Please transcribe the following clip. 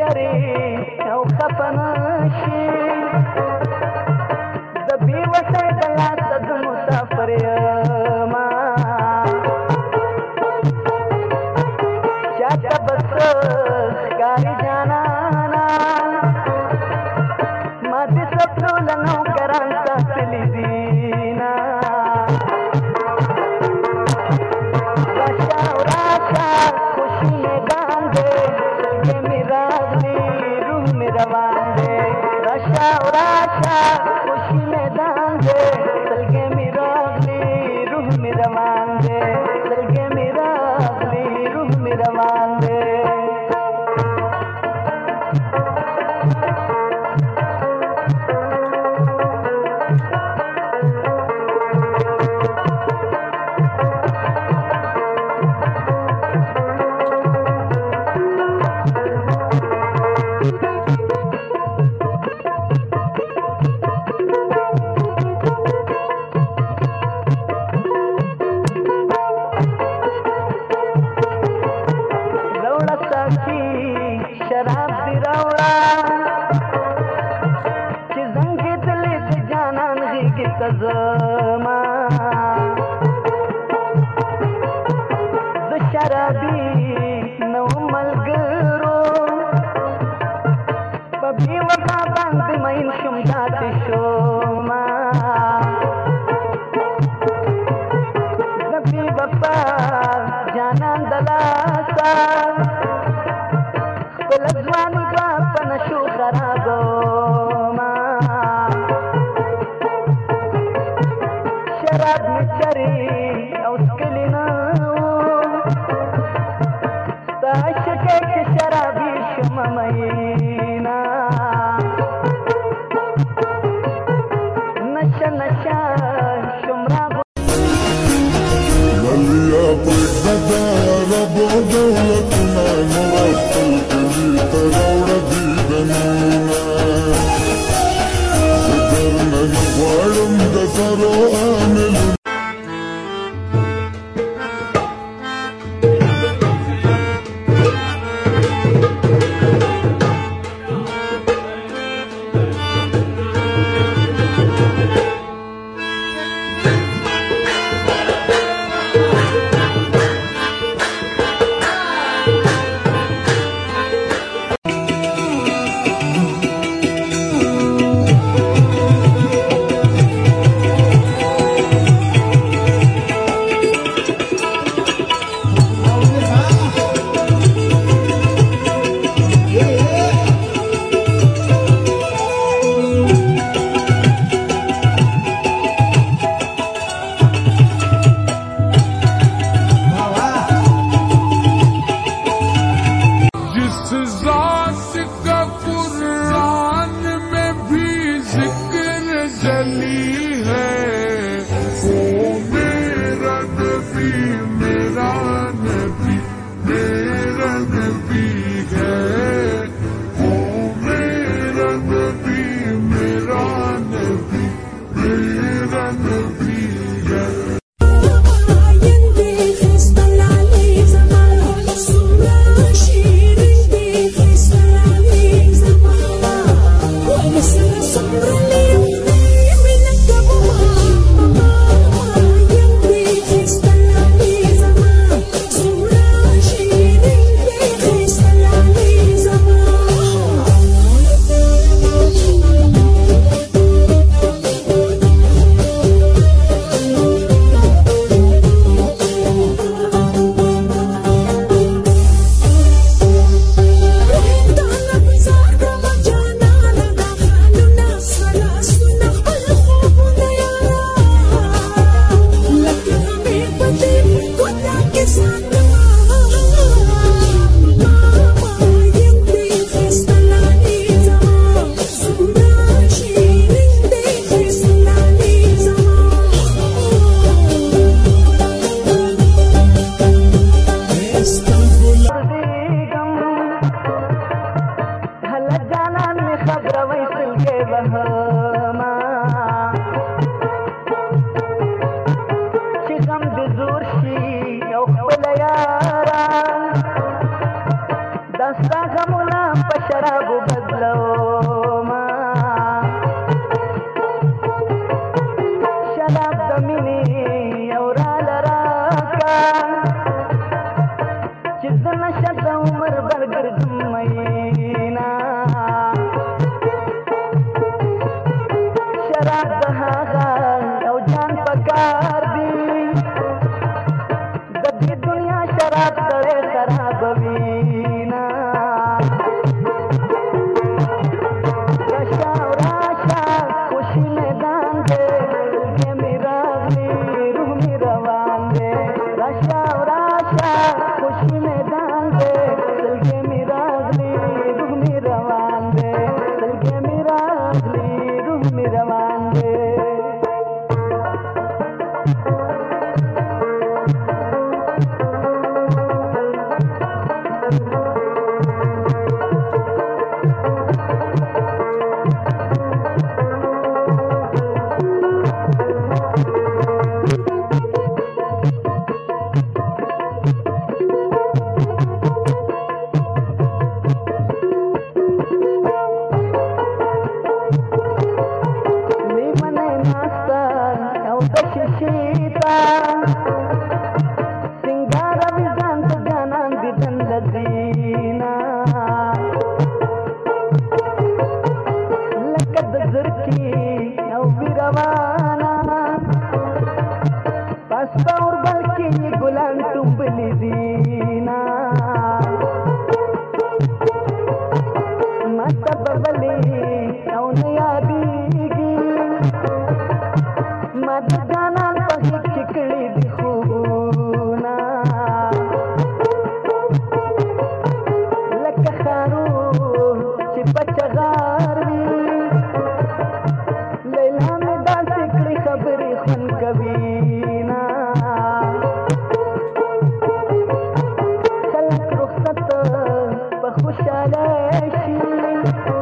چرې او خفه نشي د بېوسۍ د لاسه د مسافر یمه چاته به څه ښکاري جانانه ما دې سپلوله نوکران ساتلي دینه راشه او راشه خوشي میدان دی سلګۍ مې راغلي روح مې روان دی راشه او راشه خوشي میدان دی سلګۍ مې راغلي روح مې روان دی سلګۍ مې راغلي روح مې روان دی شراب دی راوړه چې زنګېدلې د جانان غېږې ته زما زه شرابي نه وم ملګرو په بې وفا باندې مین شوم داسې شومه زه بې وفا جانان د لاسه ځواني به په نشو خرابومه شراب مې چرې او څکلي نه وو ستا عشقۍ کې شرابي شومه مینه نشه نشه شوم ولیا پرېږده دا رب او دولتونه نور خپل کلي ته راوړه دیدنونه زه درنه نه غواړم د سرو عاملونه دستا غمونه په तू